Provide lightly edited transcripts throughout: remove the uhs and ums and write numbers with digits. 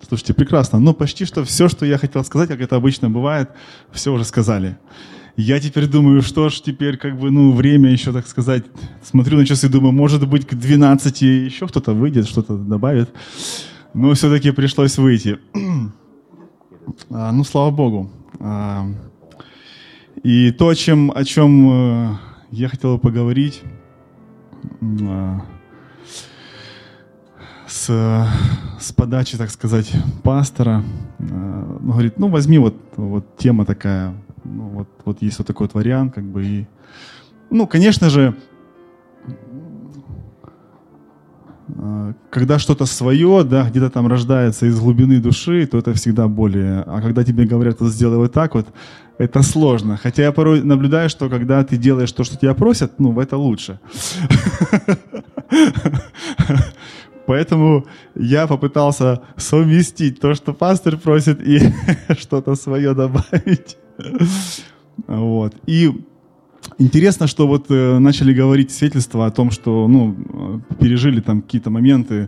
Слушайте, прекрасно. Ну, почти что все, что я хотел сказать, как это обычно бывает, все уже сказали. Я теперь думаю, что ж теперь, как бы, ну, время еще, так сказать, смотрю на часы, думаю, может быть, к 12 еще кто-то выйдет, что-то добавит. Но все-таки пришлось выйти. Ну, слава Богу. И то, о чем я хотел поговорить с подачи, так сказать, пастора, говорит, ну, возьми вот тема такая, ну, вот есть вот такой вот вариант, как бы, и, ну, конечно же, когда что-то свое, да, где-то там рождается из глубины души, то это всегда более... А когда тебе говорят, вот сделай вот так вот, это сложно. Хотя я порой наблюдаю, что когда ты делаешь то, что тебя просят, ну, это лучше. Поэтому я попытался совместить то, что пастор просит, и что-то свое добавить. Вот. И интересно, что вот начали говорить свидетельства о том, что, ну, пережили там какие-то моменты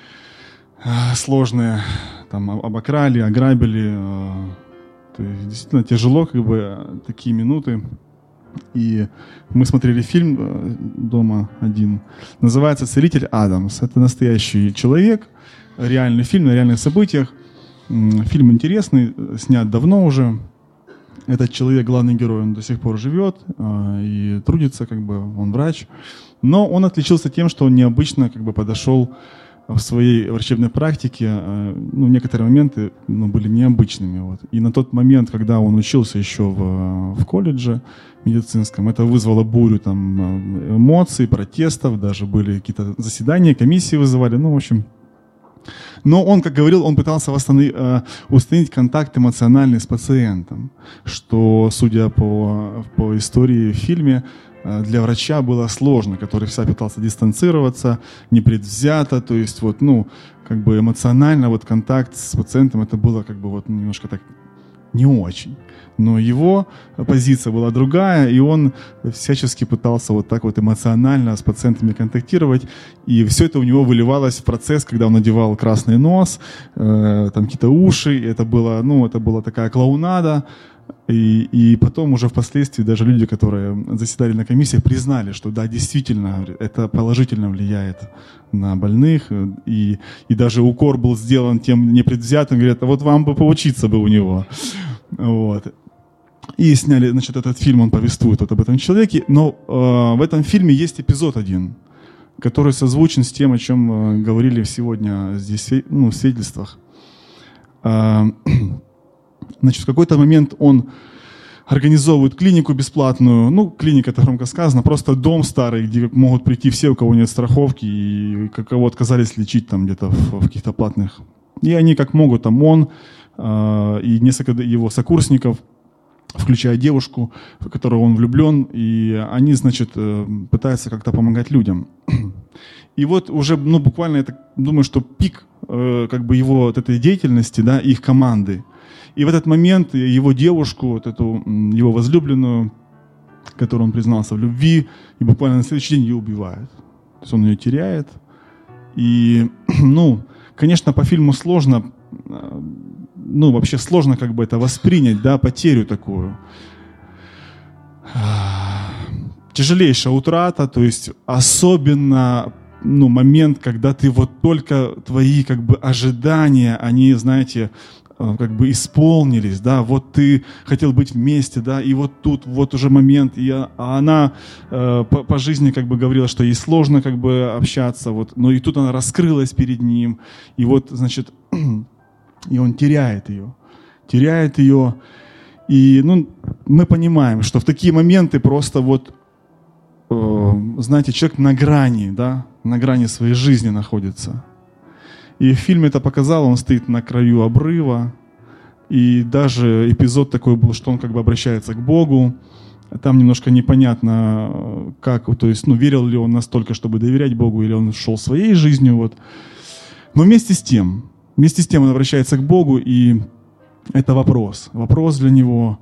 сложные, там обокрали, ограбили. То есть действительно тяжело, как бы, такие минуты. И мы смотрели фильм дома один, называется «Целитель Адамс». Это настоящий человек, реальный фильм на реальных событиях. Фильм интересный, снят давно уже. Этот человек, главный герой, он до сих пор живет и трудится, как бы, он врач. Но он отличился тем, что он необычно, как бы, подошел в своей врачебной практике, ну, некоторые моменты, ну, были необычными. Вот. И на тот момент, когда он учился еще в колледже медицинском, это вызвало бурю там, эмоций, протестов, даже были какие-то заседания, комиссии вызывали, ну, в общем. Но он, как говорил, он пытался установить контакт эмоциональный с пациентом, что, судя по истории в фильме, для врача было сложно, который всегда пытался дистанцироваться, непредвзято, то есть вот, ну, как бы эмоционально вот контакт с пациентом, это было как бы вот немножко так не очень. Но его позиция была другая, и он всячески пытался вот так вот эмоционально с пациентами контактировать, и все это у него выливалось в процесс, когда он надевал красный нос, там какие-то уши, это было, ну, это была такая клоунада. И потом уже впоследствии даже люди, которые заседали на комиссиях, признали, что да, действительно, это положительно влияет на больных. И даже укор был сделан тем непредвзятым, говорят, а вот вам бы поучиться бы у него. Вот. И сняли, значит, этот фильм, он повествует вот об этом человеке. Но в этом фильме есть эпизод один, который созвучен с тем, о чем говорили сегодня здесь, ну, в свидетельствах. Значит, в какой-то момент он организовывает клинику бесплатную. Ну, клиника, это громко сказано, просто дом старый, где могут прийти все, у кого нет страховки, и кого отказались лечить там где-то в каких-то платных. И они как могут, там он и несколько его сокурсников, включая девушку, в которую он влюблен, и они, значит, пытаются как-то помогать людям. И вот уже, ну, буквально, я так думаю, что пик как бы его вот этой деятельности, да, их команды. И в этот момент его девушку, вот эту его возлюбленную, которой он признался в любви, и буквально на следующий день ее убивают. То есть он ее теряет. И, ну, конечно, по фильму сложно, ну, вообще сложно как бы это воспринять, да, потерю такую. Тяжелейшая утрата, то есть особенно, ну, момент, когда ты вот только твои как бы ожидания, они, знаете, как бы исполнились, да, вот ты хотел быть вместе, да, и вот тут вот уже момент, а она по жизни как бы говорила, что ей сложно как бы общаться, вот, но и тут она раскрылась перед ним, и вот, значит, и он теряет ее, и, ну, мы понимаем, что в такие моменты просто вот, знаете, человек на грани, да, на грани своей жизни находится. И в фильме это показало, он стоит на краю обрыва, и даже эпизод такой был, что он как бы обращается к Богу, там немножко непонятно, как, то есть, ну, верил ли он настолько, чтобы доверять Богу, или он шел своей жизнью, вот. Но вместе с тем он обращается к Богу, и это вопрос для него,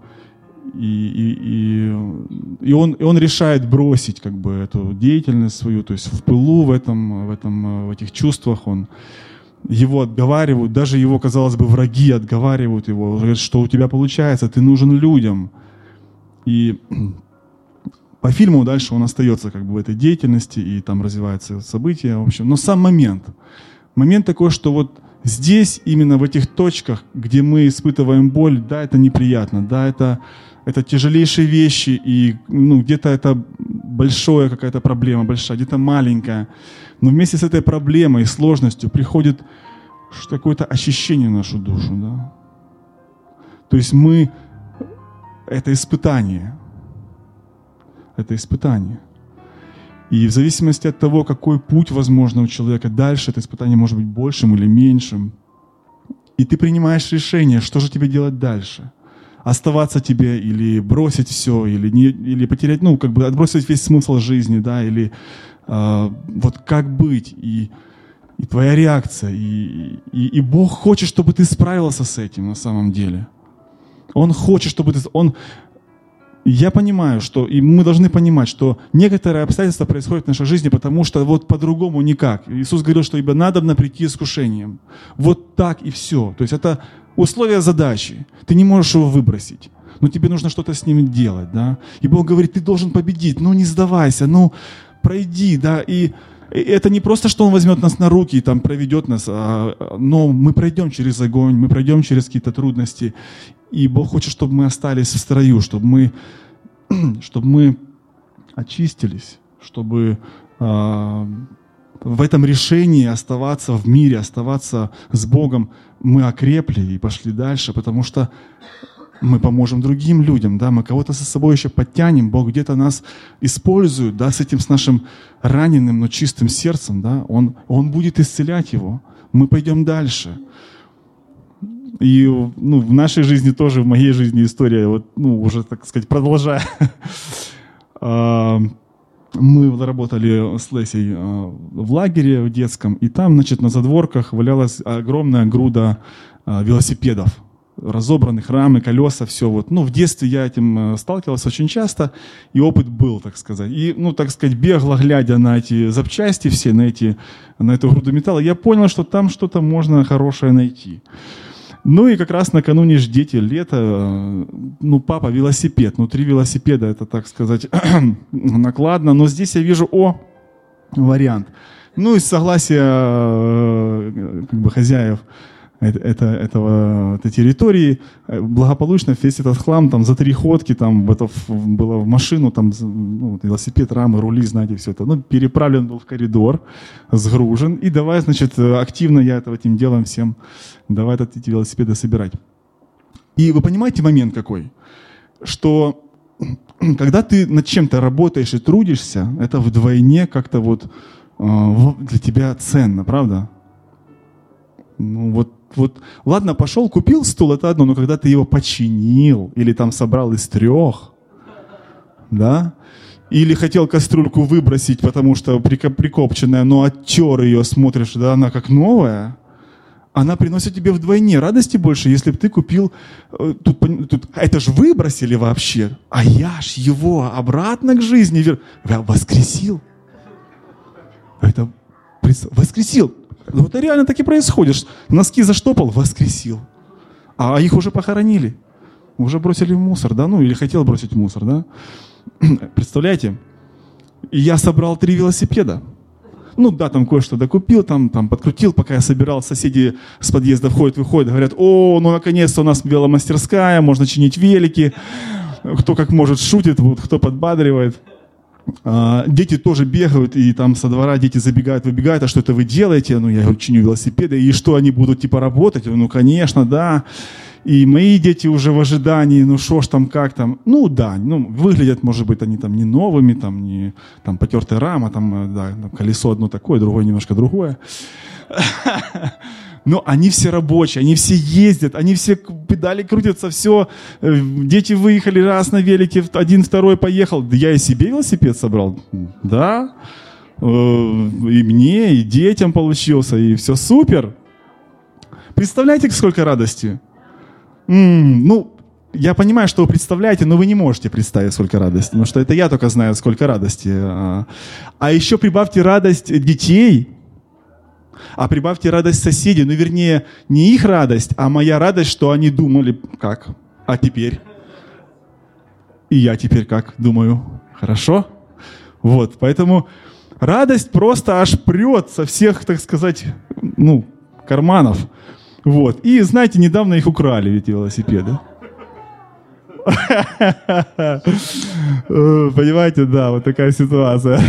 и он решает бросить как бы эту деятельность свою, то есть в пылу в этих чувствах он его отговаривают, даже его, казалось бы, враги отговаривают его, говорят, что у тебя получается, ты нужен людям. И по фильму дальше он остается как бы в этой деятельности, и там развиваются события, в общем. Но сам момент такой, что вот здесь, именно в этих точках, где мы испытываем боль, да, это неприятно, да, это тяжелейшие вещи, и где-то это большая какая-то проблема, большая, где-то маленькая. Но вместе с этой проблемой и сложностью приходит какое-то очищение в нашу душу, да. То есть это испытание. Это испытание. И в зависимости от того, какой путь, возможно, у человека дальше, это испытание может быть большим или меньшим. И ты принимаешь решение, что же тебе делать дальше. Оставаться тебе или бросить все, или потерять, отбросить весь смысл жизни, да, или вот как быть, и твоя реакция. И Бог хочет, чтобы ты справился с этим на самом деле. Он хочет, чтобы ты... Я понимаю, и мы должны понимать, что некоторые обстоятельства происходят в нашей жизни, потому что вот по-другому никак. Иисус говорил, что ибо надобно прийти искушением. Вот так и все. То есть это условия задачи. Ты не можешь его выбросить, но тебе нужно что-то с ним делать, да. И Бог говорит, ты должен победить, не сдавайся, пройди, да. И это не просто, что Он возьмет нас на руки и там проведет нас, но мы пройдем через огонь, мы пройдем через какие-то трудности. И Бог хочет, чтобы мы остались в строю, чтобы мы очистились, чтобы в этом решении оставаться в мире, оставаться с Богом, мы окрепли и пошли дальше, потому что мы поможем другим людям, да, мы кого-то со собой еще подтянем, Бог где-то нас использует, да, с нашим раненым, но чистым сердцем, да, Он будет исцелять его, мы пойдем дальше. И в нашей жизни тоже, в моей жизни история, уже, так сказать, продолжая. Мы работали с Лесей в лагере в детском, и там, на задворках валялась огромная груда велосипедов, разобранных, рамы, колеса, все. В детстве я этим сталкивался очень часто, и опыт был, так сказать. И, бегло глядя на эти запчасти все, на эту груду металла, я понял, что там что-то можно хорошее найти. И как раз накануне дети, лето, папа, велосипед. 3 велосипеда, это, так сказать, накладно. Но здесь я вижу, вариант. Из согласия хозяев этой территории благополучно весь этот хлам там за 3 ходки это было в машину, велосипед, рамы, рули, знаете, все это. Переправлен был в коридор, сгружен. И давай, активно я этим делом всем, давай эти велосипеды собирать. И вы понимаете момент какой? Что когда ты над чем-то работаешь и трудишься, это вдвойне как-то для тебя ценно, правда? Ладно, пошел, купил стул, это одно, но когда ты его починил, или там собрал из 3, да, или хотел кастрюльку выбросить, потому что прикопченная, но оттер ее, смотришь, да, она как новая, она приносит тебе вдвойне радости больше, если бы ты купил, это ж выбросили вообще, а я ж его обратно к жизни воскресил. Это воскресил. Это реально так и происходит. Носки заштопал, воскресил. А их уже похоронили. Уже бросили в мусор, да? Или хотел бросить в мусор, да? Представляете? И я собрал 3 велосипеда. Там кое-что докупил, там подкрутил, пока я собирал, соседи с подъезда входят-выходят, говорят, наконец-то у нас веломастерская, можно чинить велики. Кто как может шутит, кто подбадривает. Дети тоже бегают, и там со двора дети забегают, выбегают, а что это вы делаете? Я чиню велосипеды, и что, они будут работать? Конечно, да. И мои дети уже в ожидании, что ж там, как там. Выглядят, может быть, они там не новыми, не потертая рама, колесо одно такое, другое немножко другое. Но они все рабочие, они все ездят, они все педали крутятся, все. Дети выехали раз на велике, 1, 2 поехал. Да я и себе велосипед собрал. Да. И мне, и детям получился, и все супер. Представляете, сколько радости? Я понимаю, что вы представляете, но вы не можете представить, сколько радости. Потому что это я только знаю, сколько радости. А еще прибавьте радость детей. А прибавьте радость соседей, ну, вернее, не их радость, а моя радость, что они думали, как? А теперь? И я теперь как думаю? Хорошо? Вот, поэтому радость просто аж прет со всех, так сказать, ну, карманов. Вот. И, знаете, недавно их украли, ведь велосипеды. Понимаете, да, вот такая ситуация.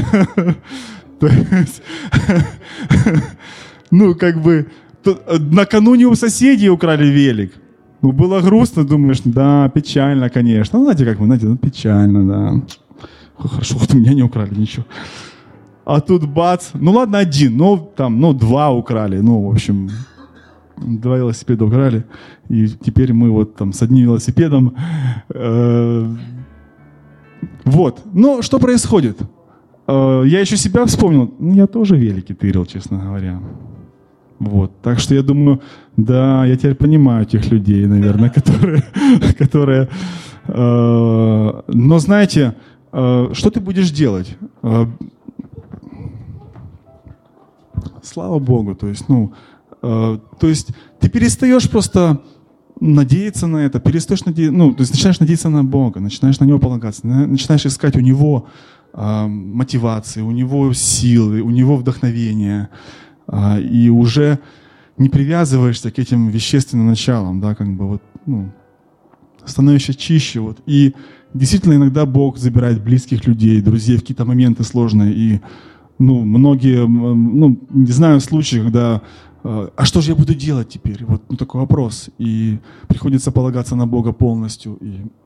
Ну, как бы, накануне у соседей украли велик. Ну, было грустно, думаешь, да, печально, конечно. Ну, знаете, как вы, знаете, ну, печально, да. Хорошо, вот у меня не украли ничего. А тут бац, ну ладно, один, ну там, ну 2 украли, ну, в общем, 2 велосипеда украли. И теперь мы вот там с одним велосипедом. Вот, ну, что происходит? Я еще себя вспомнил, ну, я тоже велики тырил, честно говоря. Вот, так что я думаю, да, я теперь понимаю тех людей, наверное, которые... Но знаете, что ты будешь делать? Слава Богу, то есть, ну, то есть ты перестаешь просто надеяться на это, перестаешь надеяться, ну, то есть начинаешь надеяться на Бога, начинаешь на Него полагаться, начинаешь искать у Него мотивации, у Него силы, у Него вдохновения, и уже не привязываешься к этим вещественным началам, да, как бы вот, ну, становишься чище, вот, и действительно иногда Бог забирает близких людей, друзей в какие-то моменты сложные, и, ну, многие, ну, не знаю случаев, когда, а что же я буду делать теперь, вот, ну, такой вопрос, и приходится полагаться на Бога полностью,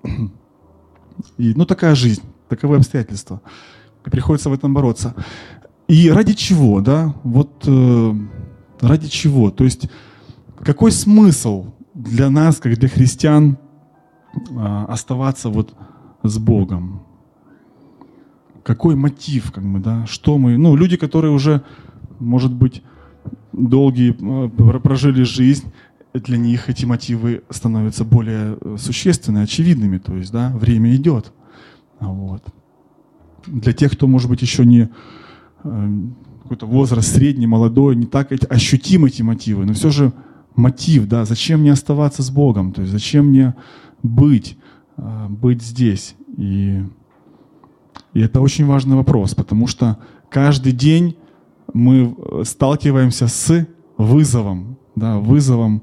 и ну, такая жизнь, таковы обстоятельства, и приходится в этом бороться. И ради чего, да, вот ради чего, то есть какой смысл для нас, как для христиан, оставаться вот с Богом? Какой мотив, как бы, да, что мы, ну, люди, которые уже, может быть, долгие прожили жизнь, для них эти мотивы становятся более существенными, очевидными, то есть, да, время идет, вот. Для тех, кто, может быть, еще не какой-то возраст средний, молодой, не так ощутим эти мотивы, но все же мотив, да, зачем мне оставаться с Богом, то есть зачем мне быть здесь. И это очень важный вопрос, потому что каждый день мы сталкиваемся с вызовом, да, вызовом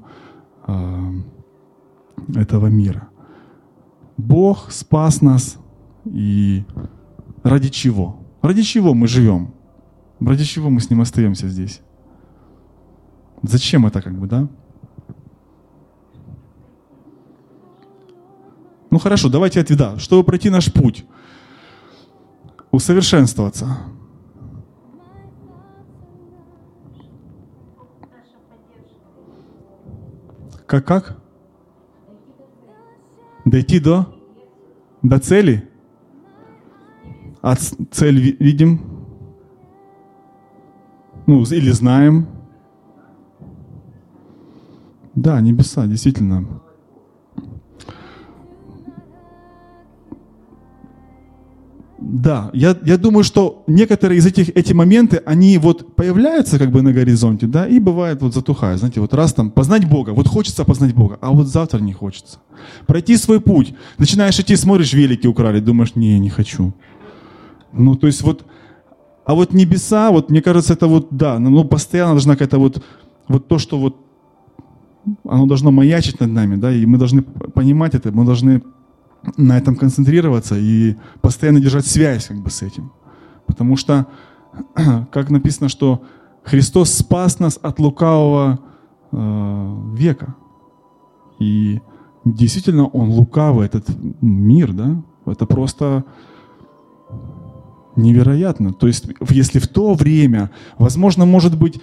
этого мира. Бог спас нас, и ради чего? Ради чего мы живем? Ради чего мы с Ним остаемся здесь? Зачем это, как бы, да? Ну хорошо, давайте ответ, да. Чтобы пройти наш путь, усовершенствоваться. Как? Дойти до цели? А цель видим? Ну, или знаем? Да, небеса, действительно. Да, я думаю, что некоторые из эти моменты, они вот появляются как бы на горизонте, да, и бывает вот затухают. Знаете, вот раз там познать Бога, вот хочется познать Бога, а вот завтра не хочется. Пройти свой путь. Начинаешь идти, смотришь, велики украли, думаешь, не хочу. Ну, то есть вот, а вот небеса, вот мне кажется, это вот, да, ну, постоянно должна какая-то вот то, что вот, оно должно маячить над нами, да, и мы должны понимать это, мы должны на этом концентрироваться и постоянно держать связь как бы с этим. Потому что, как написано, что Христос спас нас от лукавого века. И действительно Он лукавый, этот мир, да, это просто невероятно. То есть, если в то время, возможно, может быть,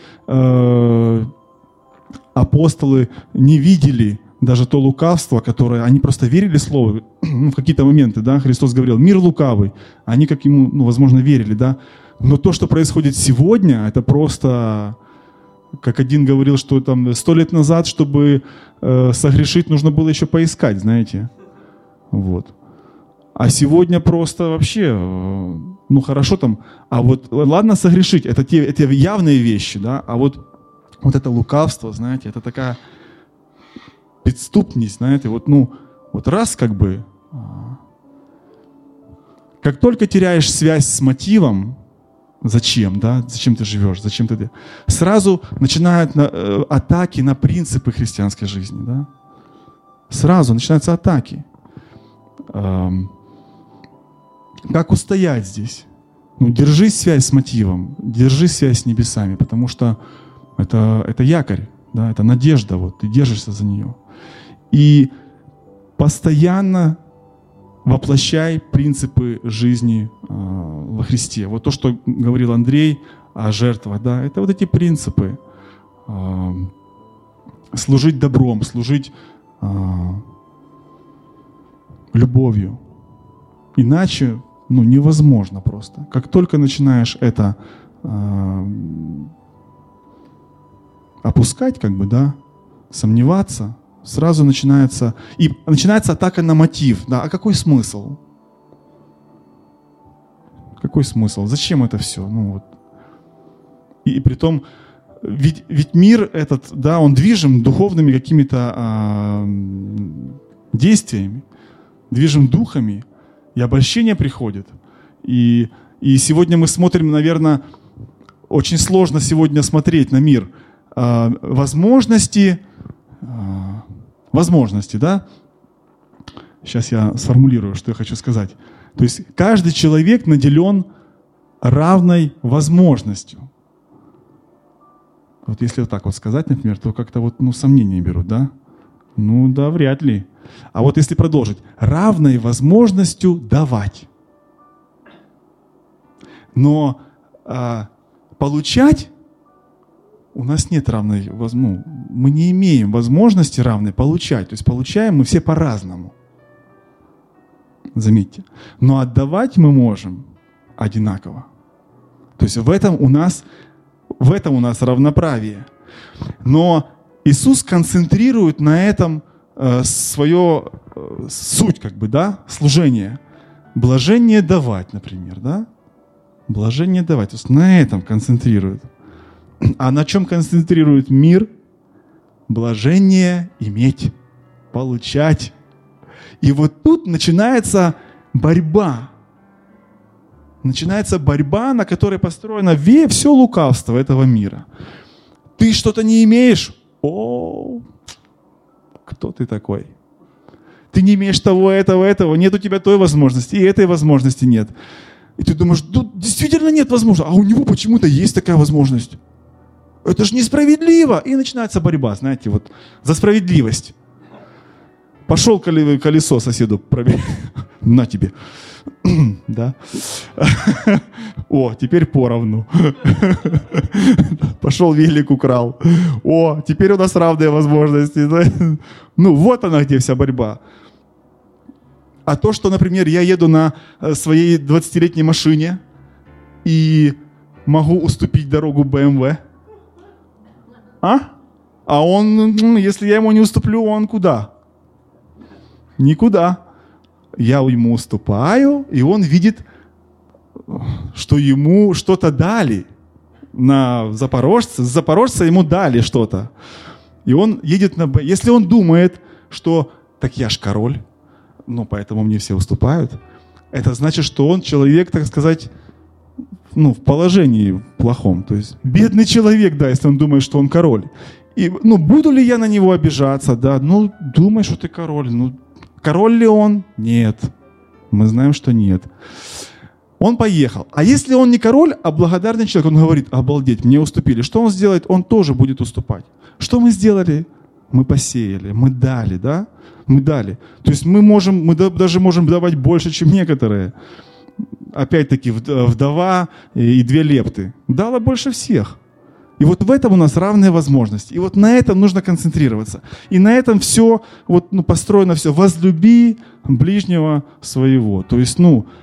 апостолы не видели даже то лукавство, которое они просто верили слову, в какие-то моменты, да, Христос говорил, мир лукавый, они как ему, ну, возможно, верили, да, но то, что происходит сегодня, это просто, как один говорил, что там 100 лет назад, чтобы согрешить, нужно было еще поискать, знаете, вот. А сегодня просто вообще, ну, хорошо там, а вот, ладно согрешить, это те явные вещи, да, а вот вот это лукавство, знаете, это такая підступність, знаете, вот раз как только теряешь связь с мотивом, зачем, да, зачем ты живешь, зачем ты, сразу начинают атаки на принципы христианской жизни, да, сразу начинаются атаки. Как устоять здесь? Держи связь с мотивом, держи связь с небесами, потому что это якорь, да, это надежда, вот, ты держишься за нее. И постоянно воплощай принципы жизни во Христе. Вот то, что говорил Андрей о жертвах, да, это вот эти принципы. Служить добром, служить любовью. Иначе, невозможно просто. Как только начинаешь это опускать, сомневаться, сразу начинается атака на мотив. Да, а какой смысл? Какой смысл? Зачем это все? И притом, ведь мир этот, да, он движим духовными какими-то действиями, движим духами, и обольщение приходит. И сегодня мы смотрим, наверное, очень сложно сегодня смотреть на мир. Возможности, да? Сейчас я сформулирую, что я хочу сказать. То есть каждый человек наделен равной возможностью. Вот если вот так вот сказать, например, то как-то сомнения берут, да? Да, вряд ли. А вот если продолжить, равной возможностью давать. Но получать у нас нет равной возможности. Мы не имеем возможности равной получать. То есть получаем мы все по-разному. Заметьте. Но отдавать мы можем одинаково. То есть в этом у нас равноправие. Но Иисус концентрирует на этом свою суть, служение. Блажение давать, например, да? Блажение давать. То есть на этом концентрирует. А на чем концентрирует мир? Блажение иметь, получать. И вот тут начинается борьба. Начинается борьба, на которой построено все лукавство этого мира. Ты что-то не имеешь? О, кто ты такой? Ты не имеешь того, этого. Нет у тебя той возможности, и этой возможности нет. И ты думаешь, действительно нет возможности, а у него почему-то есть такая возможность. Это же несправедливо. И начинается борьба, знаете, за справедливость. Пошел колесо соседу пробить. На тебе. Да. О, теперь поровну. Пошел велик украл. О, теперь у нас равные возможности. Вот она, где вся борьба. А то, что, например, я еду на своей 20-летней машине и могу уступить дорогу BMW. А он, если я ему не уступлю, он куда? Никуда. Я ему уступаю, и он видит, что ему что-то дали. С запорожца ему дали что-то. И он едет Если он думает, что так я ж король, поэтому мне все уступают, это значит, что он человек, так сказать, в положении плохом. То есть бедный человек, да, если он думает, что он король. И, буду ли я на него обижаться, да? Думай, что ты король. Король ли он? Нет. Мы знаем, что нет. Он поехал. А если он не король, а благодарный человек, он говорит, обалдеть, мне уступили. Что он сделает? Он тоже будет уступать. Что мы сделали? Мы посеяли, мы дали, да? Мы дали. То есть мы даже можем давать больше, чем некоторые. Опять-таки, вдова и 2 лепты. Дала больше всех. И вот в этом у нас равные возможности. И вот на этом нужно концентрироваться. И на этом все, построено все. Возлюби ближнего своего. То есть,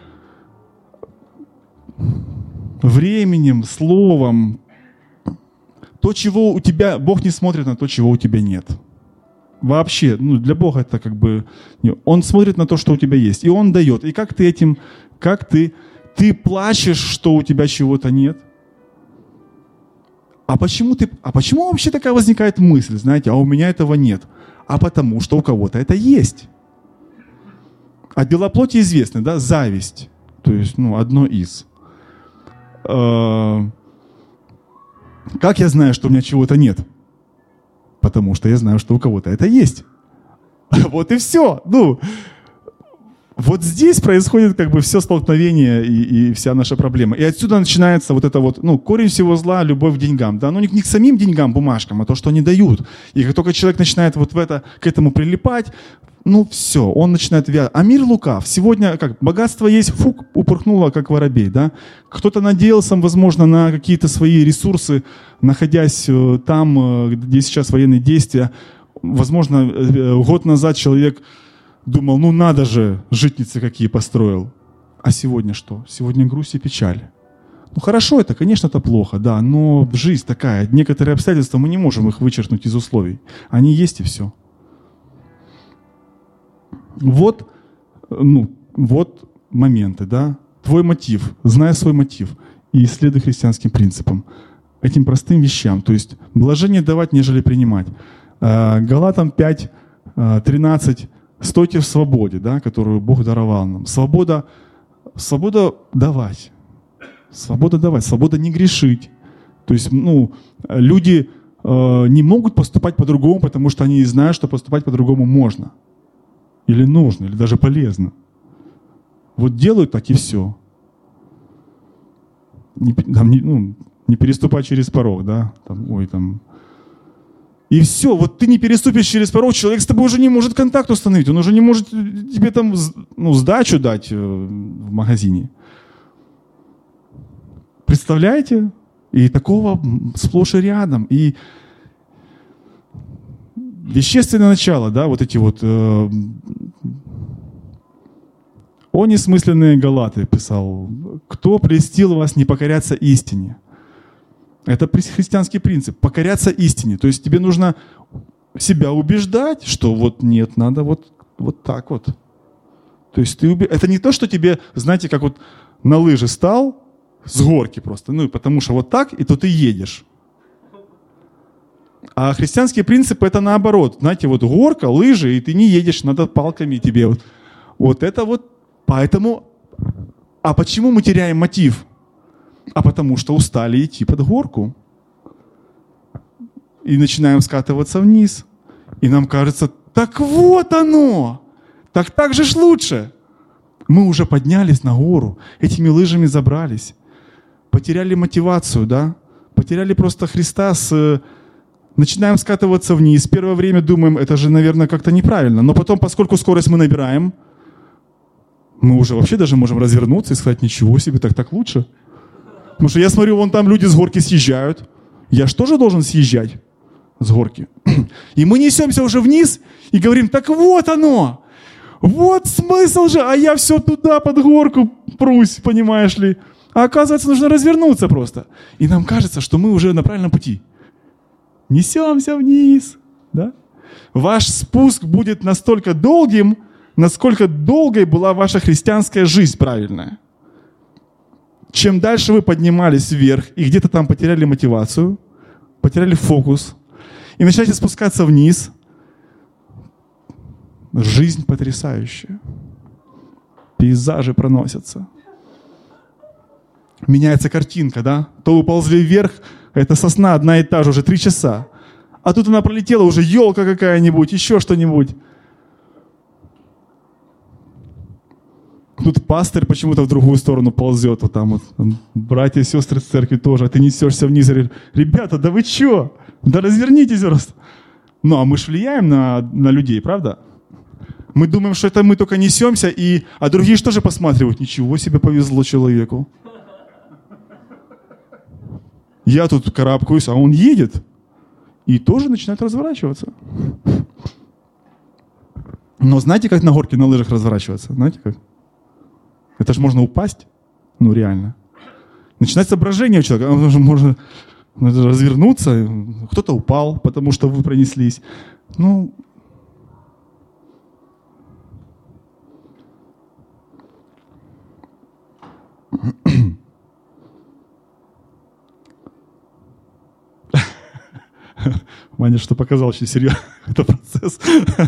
временем, словом, то, чего у тебя, Бог не смотрит на то, чего у тебя нет. Вообще, для Бога это Он смотрит на то, что у тебя есть. И Он дает. И как ты плачешь, что у тебя чего-то нет? почему вообще такая возникает мысль, знаете, а у меня этого нет? А потому что у кого-то это есть. А дела плоти известны, да, зависть. То есть, одно из. Как я знаю, что у меня чего-то нет? Потому что я знаю, что у кого-то это есть. Вот и все. Вот здесь происходит все столкновение и вся наша проблема. И отсюда начинается корень всего зла, любовь к деньгам. Да? Не к самим деньгам, бумажкам, а то, что они дают. И как только человек начинает к этому прилипать, все, он начинает вязать. А мир лукав. Сегодня богатство есть, упорхнуло, как воробей. Да? Кто-то надеялся, возможно, на какие-то свои ресурсы, находясь там, где сейчас военные действия. Возможно, год назад человек думал, надо же, житницы какие построил. А сегодня что? Сегодня грусть и печаль. Хорошо это, конечно, это плохо, да, но жизнь такая. Некоторые обстоятельства, мы не можем их вычеркнуть из условий. Они есть и все. Вот моменты, да. Твой мотив, знай свой мотив и следуй христианским принципам. Этим простым вещам. То есть блажение давать, нежели принимать. Галатам 5:13. Стойте в свободе, да, которую Бог даровал нам. Свобода давать. Свобода давать, свобода не грешить. То есть, люди не могут поступать по-другому, потому что они не знают, что поступать по-другому можно. Или нужно, или даже полезно. Вот делают так и все. Не переступать через порог, да. И все, вот ты не переступишь через порог, человек с тобой уже не может контакт установить, он уже не может тебе сдачу дать в магазине. Представляете? И такого сплошь и рядом. И вещественное начало, да, «О несмысленные Галаты», писал, «кто прельстил вас не покоряться истине?» Это христианский принцип, покоряться истине. То есть тебе нужно себя убеждать, что нет, надо вот так вот. То есть это не то, что тебе, знаете, как на лыжи стал с горки просто, потому что вот так, и то ты едешь. А христианские принципы это наоборот. Знаете, горка, лыжи, и ты не едешь, надо палками тебе. Поэтому... А почему мы теряем мотив? А потому что устали идти под горку. И начинаем скатываться вниз. И нам кажется, так вот оно! Так же ж лучше! Мы уже поднялись на гору, этими лыжами забрались. Потеряли мотивацию, да? Потеряли просто Христа начинаем скатываться вниз. Первое время думаем, это же, наверное, как-то неправильно. Но потом, поскольку скорость мы набираем, мы уже вообще даже можем развернуться и сказать, ничего себе, так лучше. Потому что я смотрю, вон там люди с горки съезжают. Я же тоже должен съезжать с горки. И мы несемся уже вниз и говорим, так вот оно! Вот смысл же! А я все туда под горку прусь, понимаешь ли? А оказывается, нужно развернуться просто. И нам кажется, что мы уже на правильном пути. Несемся вниз. Да? Ваш спуск будет настолько долгим, насколько долгой была ваша христианская жизнь правильная. Чем дальше вы поднимались вверх и где-то там потеряли мотивацию, потеряли фокус, и начинаете спускаться вниз, жизнь потрясающая. Пейзажи проносятся. Меняется картинка, да? То вы ползли вверх, это сосна одна и та же, уже 3 часа. А тут она пролетела, уже елка какая-нибудь, еще что-нибудь. Тут пастырь почему-то в другую сторону ползет. Там братья и сестры с церкви тоже. А ты несешься вниз и говоришь, ребята, да вы че? Да развернитесь просто. А мы ж влияем на людей, правда? Мы думаем, что это мы только несемся, а другие что же посматривают? Ничего себе повезло человеку. Я тут карабкаюсь, а он едет. И тоже начинает разворачиваться. Но знаете, как на горке на лыжах разворачиваться? Знаете как? Это же можно упасть. Реально. Начинается брожение у человека. Можно развернуться. Кто-то упал, потому что вы пронеслись. Ваня что показал очень серьезно, это процесс.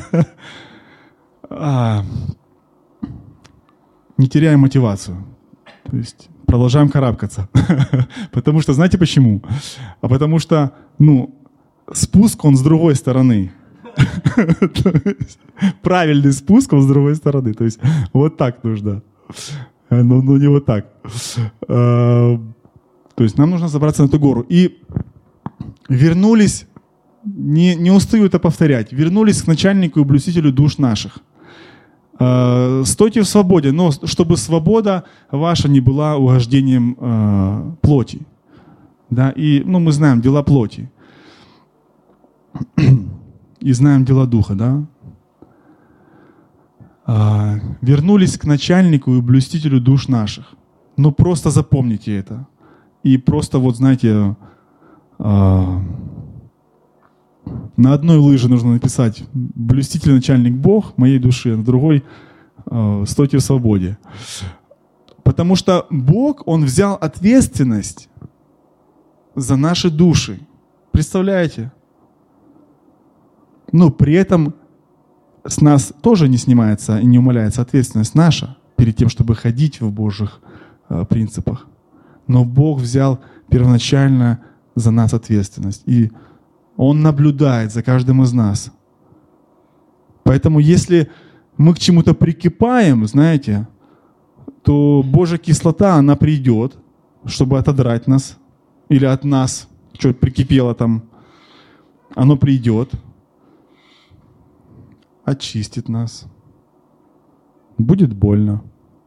Не теряем мотивацию. То есть продолжаем карабкаться. Потому что, знаете почему? А потому что, спуск, он с другой стороны. Правильный спуск, он с другой стороны. То есть вот так нужно. Не вот так. То есть нам нужно забраться на эту гору. И вернулись, не устаю это повторять, вернулись к начальнику и блюстителю душ наших. Стойте в свободе, но чтобы свобода ваша не была угождением плоти. Да? И мы знаем дела плоти. И знаем дела духа. Да? Вернулись к начальнику и блюстителю душ наших. Но просто запомните это. И просто знаете, на одной лыже нужно написать «Блюститель, начальник Бог моей души», а на другой «Стойте в свободе». Потому что Бог, Он взял ответственность за наши души. Представляете? Но при этом с нас тоже не снимается и не умаляется ответственность наша перед тем, чтобы ходить в Божьих принципах. Но Бог взял первоначально за нас ответственность. И Он наблюдает за каждым из нас. Поэтому если мы к чему-то прикипаем, знаете, то Божья кислота, она придет, чтобы отодрать нас. Или от нас, что прикипело там, оно придет, очистит нас. Будет больно.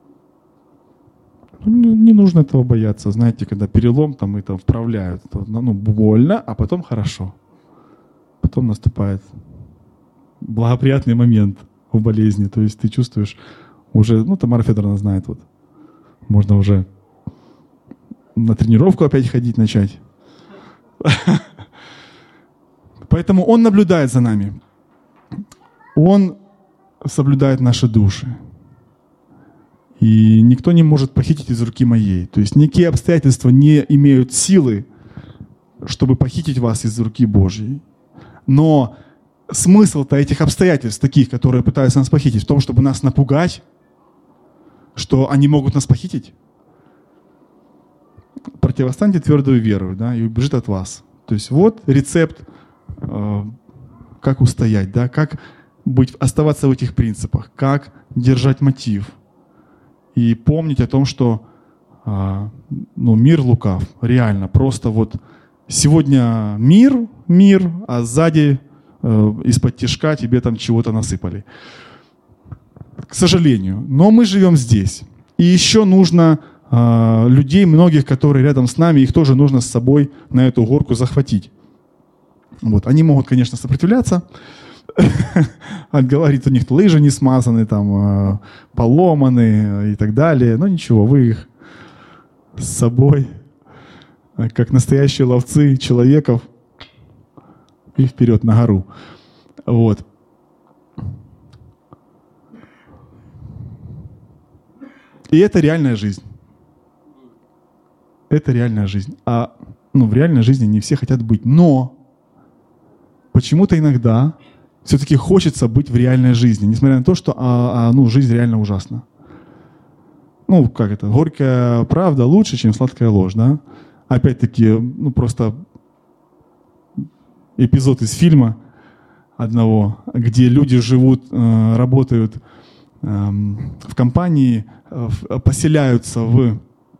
Не нужно этого бояться. Знаете, когда перелом там и там вправляют, то, больно, а потом хорошо. Потом наступает благоприятный момент в болезни. То есть ты чувствуешь уже, Тамара Федоровна знает, можно уже на тренировку опять ходить начать. Поэтому Он наблюдает за нами. Он соблюдает наши души. И никто не может похитить из руки моей. То есть никакие обстоятельства не имеют силы, чтобы похитить вас из руки Божьей. Но смысл-то этих обстоятельств, таких, которые пытаются нас похитить, в том, чтобы нас напугать, что они могут нас похитить. Противостаньте твердую веру, да, и убежит от вас. То есть вот рецепт, как устоять, да, как оставаться в этих принципах, как держать мотив. И помнить о том, что мир лукав, реально, просто сегодня мир, а сзади из-под тишка тебе там чего-то насыпали. К сожалению. Но мы живем здесь. И еще нужно людей, многих, которые рядом с нами, их тоже нужно с собой на эту горку захватить. Они могут, конечно, сопротивляться. Говорит, у них лыжи не смазаны, там, поломаны и так далее. Но ничего, вы их с собой, как настоящие ловцы человеков, и вперед на гору. И это реальная жизнь. Это реальная жизнь. А в реальной жизни не все хотят быть. Но почему-то иногда все-таки хочется быть в реальной жизни, несмотря на то, что жизнь реально ужасна. Горькая правда лучше, чем сладкая ложь, да? Опять-таки, просто эпизод из фильма одного, где люди живут, работают в компании, поселяются в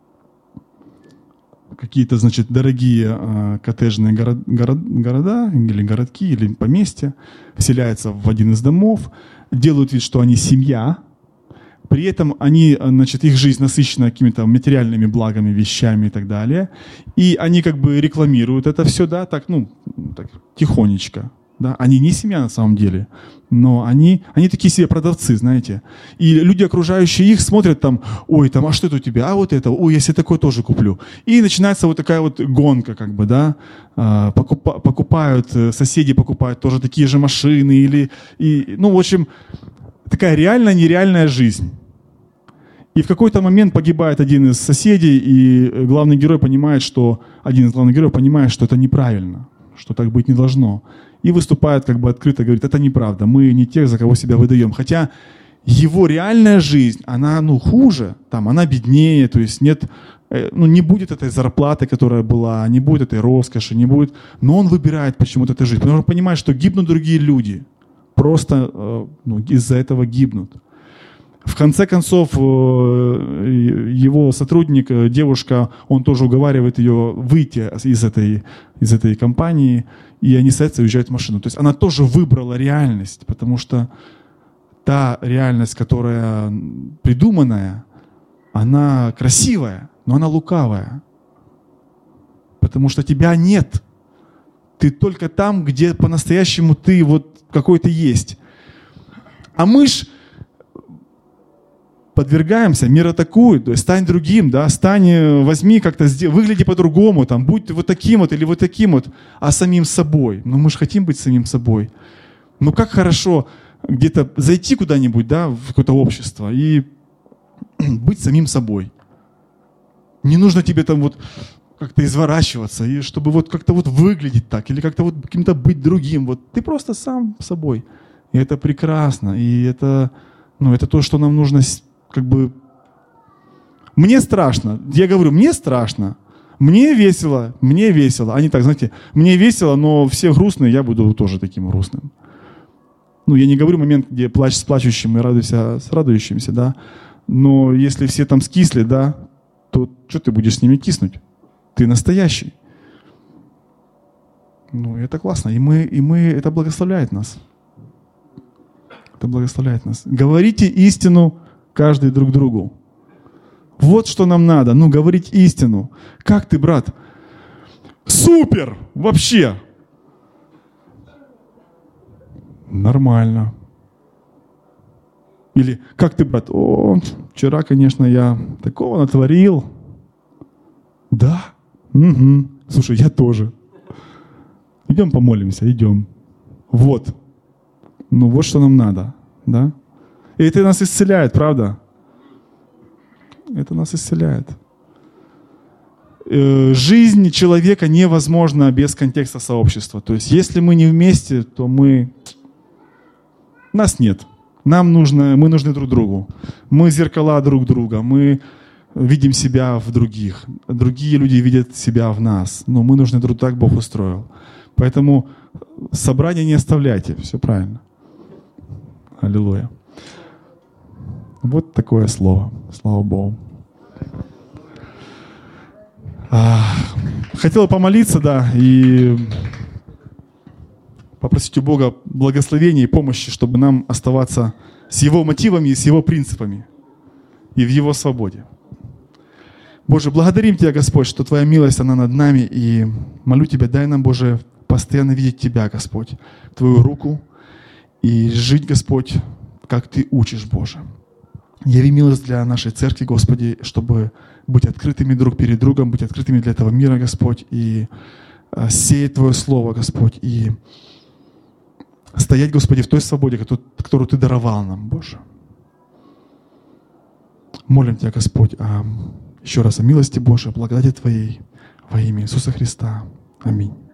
какие-то, дорогие коттеджные города или городки, или поместья, вселяются в один из домов, делают вид, что они семья, при этом они, их жизнь насыщена какими-то материальными благами, вещами и так далее, и они рекламируют это все, да, так тихонечко. Да? Они не семья на самом деле, но они такие себе продавцы, знаете. И люди, окружающие их, смотрят там, ой, там, а что это у тебя? А вот это, ой, я себе такое тоже куплю. И начинается такая гонка, да. Соседи покупают тоже такие же машины. В общем, такая реальная, нереальная жизнь. И в какой-то момент погибает один из соседей, и один из главных героев понимает, что это неправильно, что так быть не должно. и выступает как бы открыто, говорит, это неправда, мы не тех, за кого себя выдаем. Хотя его реальная жизнь, она хуже, там, она беднее, то есть нет, не будет этой зарплаты, которая была, не будет этой роскоши, не будет, но он выбирает почему-то эту жизнь, потому что понимает, что гибнут другие люди, просто из-за этого гибнут. В конце концов, его сотрудник, девушка, он тоже уговаривает ее выйти из этой компании, и они садятся и уезжают в машину. То есть она тоже выбрала реальность, потому что та реальность, которая придуманная, она красивая, но она лукавая. Потому что тебя нет. Ты только там, где по-настоящему ты вот какой-то есть. А мы ж подвергаемся, мир атакует, то есть стань другим, да, возьми как-то, выгляди по-другому, там, будь вот таким вот или вот таким вот, а самим собой. Мы же хотим быть самим собой. Как хорошо где-то зайти куда-нибудь, да, в какое-то общество и быть самим собой. Не нужно тебе там вот как-то изворачиваться, и чтобы вот как-то вот выглядеть так, или как-то вот каким-то быть другим. Вот ты просто сам собой. И это прекрасно, и это то, что нам нужно как бы... Мне страшно, я говорю, мне страшно, мне весело. Они так, знаете, мне весело, но все грустные, я буду тоже таким грустным. Я не говорю момент, где плачь с плачущим и радуйся с радующимся, да, но если все там скисли, да, то что ты будешь с ними киснуть? Ты настоящий. Это классно, и мы это благословляет нас. Это благословляет нас. Говорите истину каждый друг другу. Вот что нам надо. Говорить истину. Как ты, брат? Супер! Вообще! Нормально. Или как ты, брат? Вчера, конечно, я такого натворил. Да? Угу. Слушай, я тоже. Идем помолимся, идем. Вот. Вот что нам надо, да? И это нас исцеляет, правда? Это нас исцеляет. Жизнь человека невозможна без контекста сообщества. То есть, если мы не вместе, то нас нет. Мы нужны друг другу. Мы зеркала друг друга. Мы видим себя в других. Другие люди видят себя в нас. Но мы нужны друг другу, так Бог устроил. Поэтому собрание не оставляйте. Все правильно. Аллилуйя. Вот такое слово. Слава Богу. Хотел помолиться, да, и попросить у Бога благословения и помощи, чтобы нам оставаться с Его мотивами и с Его принципами и в Его свободе. Боже, благодарим Тебя, Господь, что Твоя милость, она над нами, и молю Тебя, дай нам, Боже, постоянно видеть Тебя, Господь, Твою руку, и жить, Господь, как Ты учишь, Боже. Яви милость для нашей церкви, Господи, чтобы быть открытыми друг перед другом, быть открытыми для этого мира, Господь, и сеять Твое Слово, Господь, и стоять, Господи, в той свободе, которую Ты даровал нам, Боже. Молим Тебя, Господь, еще раз о милости Божией, благодати Твоей во имя Иисуса Христа. Аминь.